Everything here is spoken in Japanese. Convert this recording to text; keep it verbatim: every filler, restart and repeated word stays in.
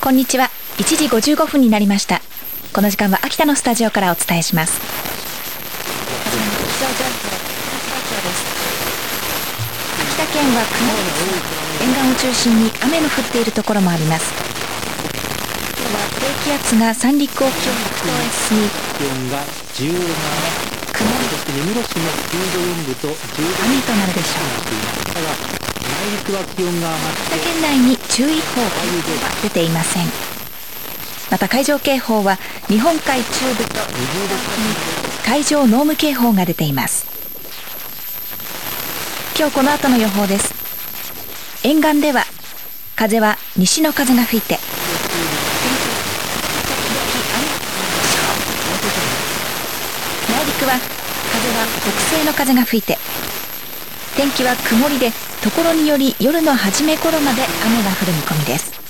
こんにちは。いちじごじゅうごふんになりました。この時間は秋田のスタジオからお伝えします。気象情報、秋田県は曇り、沿岸を中心に雨の降っているところもあります。今日は低気圧が三陸沖を北東へ進み、 気温がじゅうなな、 曇り、 そして根室市のきゅうどよんぶとじゅうど雨となるでしょう。 ただ内陸は気温が上がって秋田県内に注意報、警報は出ていません。また海上警報は日本海中部と海上濃霧警報が出ています。今日この後の予報です。沿岸では風は西の風が吹いて、内陸は風は北西の風が吹いて、天気は曇りで、ところにより夜の初め頃まで雨が降る見込みです。